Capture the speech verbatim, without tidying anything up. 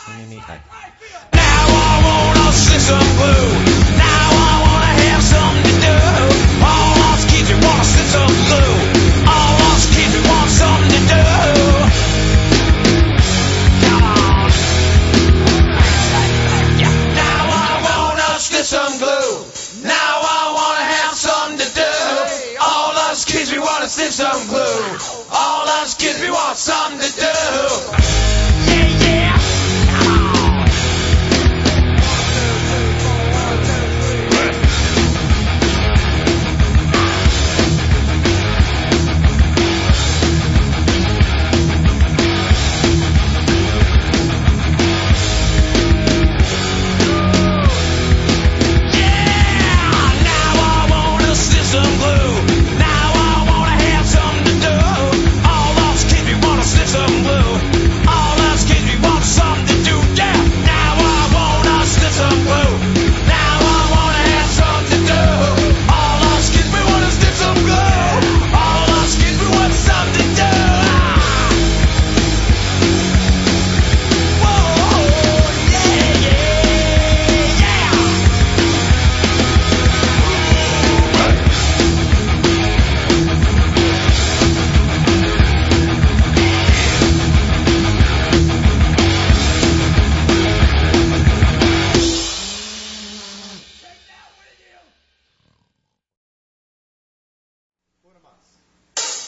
Mimimi. Now I wanna see some glue. Now I wanna have something to do. All us kids we wanna see some glue. All us kids we want something to do. Come on. Yeah. Now I wanna see some glue. Now I wanna have something to do. All us kids we wanna see some glue. All us kids we want something to do.